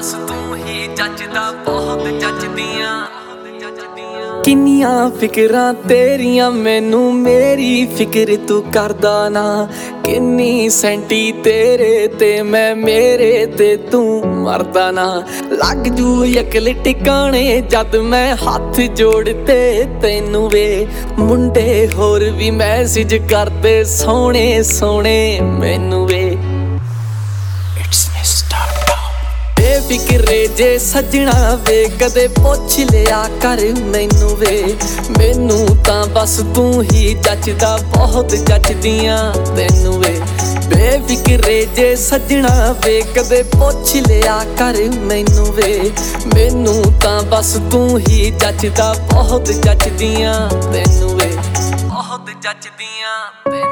बस तू ही जचदा बहुत जचदियां किन्नियां फिकरां तेरियां मैनू मेरी फिक्र तू करदा ना किन्नी सेंटी तेरे ते मैं मेरे ते तू मरदा ना लग जू अकल टिकाने जद मैं हाथ जोड़ते तैनू वे मुंडे होर भी मैसेज करदे सोहणे सोहणे मैनू वे बेफिक्रे जे सजना वे कदे पुछ लिया कर मैनू वे मैनू तां बस तू ही जचदा बहुत जचदियां तैनू वे बेफिक्रे जे सजना वे कदे पुछ लिया कर मैनू वे मैनू तां बस तू ही जचदा बहुत जचदियां तैनू वे बहुत जचदियां तैनू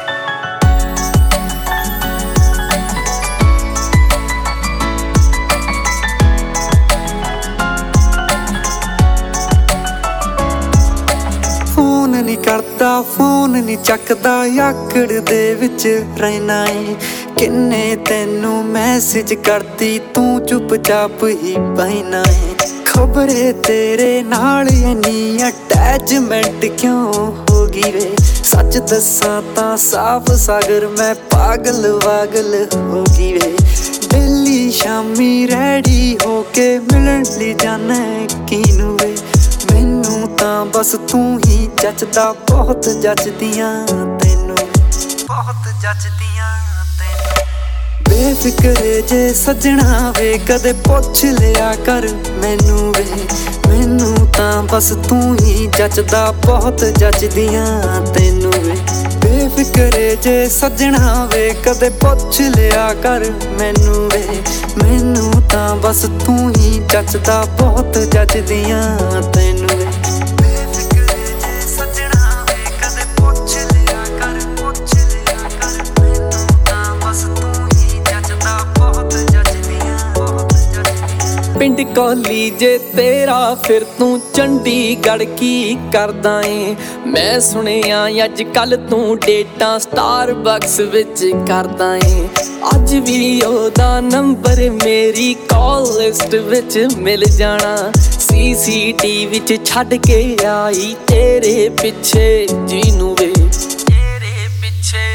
ਨੀ ਕਰਦਾ ਫੋਨ ਨੀ ਚੱਕਦਾ ਆਕੜ ਦੇ ਵਿੱਚ ਰਹਿਣਾ ਏ ਕਿੰਨੇ ਤੈਨੂੰ ਮੈਸੇਜ ਕਰਦੀ ਤੂੰ ਚੁੱਪਚਾਪ ਹੀ ਬਹਿਣਾ ਏ ਖਬਰੇ ਤੇਰੇ ਨਾਲ ਇੰਨੀ ਅਟੈਚਮੈਂਟ ਕਿਉਂ ਹੋ ਗਈ ਵੇ ਸੱਚ ਦੱਸਾਂ ਤਾਂ ਸਾਫ਼ ਸਾਗਰ ਮੈਂ ਪਾਗਲ ਵਾਗਲ ਹੋ ਗਈ ਵੇ ਡੇਲੀ ਸ਼ਾਮੀ ਰੈਡੀ ਹੋ ਕੇ ਮਿਲਣ ਲਈ ਜਾਣਾ ਕਿਨੂੰ ਵੇ ਮੈਨੂੰ ਤਾਂ ਬਸ ਤੂੰ ਹੀ ਜਚਦਾ ਬਹੁਤ ਜਚਦੀਆਂ ਤੈਨੂੰ ਬਹੁਤ ਜਚਦੀਆਂ ਤੈਨੂੰ ਬੇਫਿਕਰੇ ਜੇ ਸਜਣਾ ਵੇ ਕਦੇ ਪੁੱਛ ਲਿਆ ਕਰ ਮੈਨੂੰ ਵੇ ਮੈਨੂੰ ਤਾਂ ਬਸ ਤੂੰ ਹੀ ਜਚਦਾ ਬਹੁਤ ਜਚਦੀਆਂ ਤੈਨੂੰ ਵੇ ਬੇਫਿਕਰੇ ਜੇ ਸਜਣਾ ਵੇ ਕਦੇ ਪੁੱਛ ਲਿਆ ਕਰ ਮੈਨੂੰ ਵੇ ਮੈਨੂੰ ਤਾਂ ਬਸ ਤੂੰ ਹੀ ਜਚਦਾ ਬਹੁਤ ਜਚਦੀਆਂ ਤੈਨੂੰ ਵੇ ਬੇਫਿਕਰੇ ਜੇ ਸਜਣਾ ਵੇ ਕਦੇ ਪੁੱਛ ਲਿਆ ਕਰ ਮੈਨੂੰ ਤਾਂ ਬਸ ਤੂੰ ਹੀ ਜਚਦਾ ਬਹੁਤ ਜਚਦੀਆਂ ਪਿੰਡ ਕੋਹਲੀ ਜੇ ਤੇਰਾ ਫਿਰ ਤੂੰ ਚੰਡੀਗੜ੍ਹ ਕੀ ਕਰਦਾ ਏ ਮੈਂ ਸੁਣਿਆ ਅੱਜ ਕੱਲ ਤੂੰ ਡੇਟਾਂ ਸਟਾਰਬਕਸ ਵਿੱਚ ਕਰਦਾ ਏ ਅੱਜ ਵੀ ਉਹਦਾ ਨੰਬਰ ਮੇਰੀ ਕਾਲ ਲਿਸਟ ਵਿੱਚ ਮਿਲ ਜਾਣਾ CCTV ਵਿੱਚ ਛੱਡ ਕੇ ਆਈ ਤੇਰੇ ਪਿੱਛੇ ਜੀਨੂੰ ਵੇ ਤੇਰੇ ਪਿੱਛੇ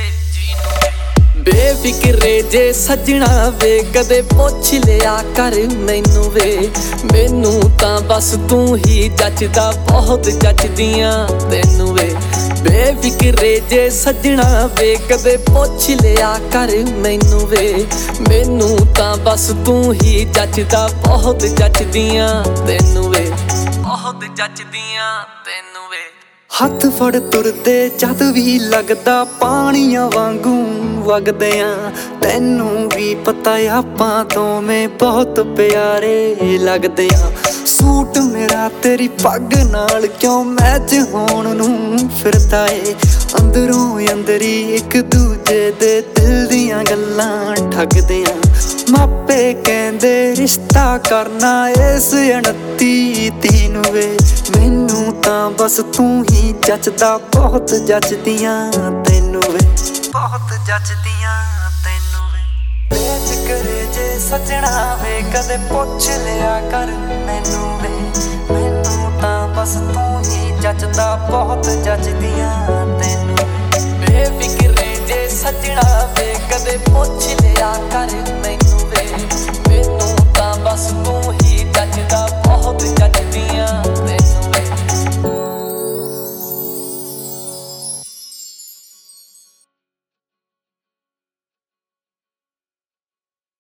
ਬੇਫਿਕਰੇ ਜੇ ਸਜਣਾ ਵੇ ਕਦੇ ਪੁੱਛ ਲਿਆ ਕਰ ਮੈਨੂੰ ਵੇ ਮੈਨੂੰ ਤਾਂ ਬਸ ਤੂੰ ਹੀ ਜਚਦਾ ਬਹੁਤ ਜਚਦੀਆਂ ਤੈਨੂੰ ਵੇ ਬੇਫਿਕਰੇ ਜੇ ਸਜਣਾ ਵੇ ਕਦੇ ਪੁੱਛ ਲਿਆ ਕਰ ਮੈਨੂੰ ਵੇ ਮੈਨੂੰ ਤਾਂ ਬਸ ਤੂੰ ਹੀ ਜਚਦਾ ਬਹੁਤ ਜਚਦੀਆਂ ਤੈਨੂੰ ਵੇ ਬਹੁਤ ਜਚਦੀਆਂ ਤੈਨੂੰ ਵੇ ਹੱਥ ਫੜ ਤੁਰਦੇ ਜਦ ਵੀ ਲੱਗਦਾ ਪਾਣੀਆਂ ਵਾਂਗੂ ਵਗਦੇ ਆਂ ਤੈਨੂੰ ਵੀ ਪਤਾ ਆਪਾਂ ਦੋਵੇਂ ਬਹੁਤ ਪਿਆਰੇ ਲੱਗਦੇ ਆਂ ਸੂਟ ਮੇਰਾ ਤੇਰੀ ਪੱਗ ਨਾਲ ਕਿਉਂ ਮੈਚ ਹੋਣ ਨੂੰ ਫਿਰਦਾ ਏ ਅੰਦਰੋਂ ਅੰਦਰੀ ਇੱਕ ਦੂਜੇ ਦੇ ਦਿਲ ਦੀਆਂ ਗੱਲਾਂ ਠੱਗਦੇ ਆਂ ਮਾਪੇ ਕਹਿੰਦੇ ਰਿਸ਼ਤਾ ਕਰਨਾ ਇਸ 29 ਨੂੰ ਵੇ ਮੈਨੂੰ ਤਾਂ ਬਸ ਤੂੰ ਹੀ ਜਚਦਾ ਬਹੁਤ ਜਚਦੀਆਂ ਤੈਨੂੰ ਵੇ ਬਹੁਤ ਜਚਦੀਆਂ ਤੈਨੂੰ ਵੇ ਬੇਫਿਕਰੇ ਜੇ ਸਜਣਾ ਵੇ ਕਦੇ ਪੁੱਛ ਲਿਆ ਕਰ ਮੈਨੂੰ ਵੇ ਮੈਨੂੰ ਤਾਂ ਬਸ ਤੂੰ ਹੀ ਜਚਦਾ ਬਹੁਤ ਜਚਦੀਆਂ ਤੈਨੂੰ ਬੇਫਿਕਰੇ ਜੇ ਸਜਣਾ ਵੇ ਕਦੇ ਪੁੱਛ ਲਿਆ ਕਰ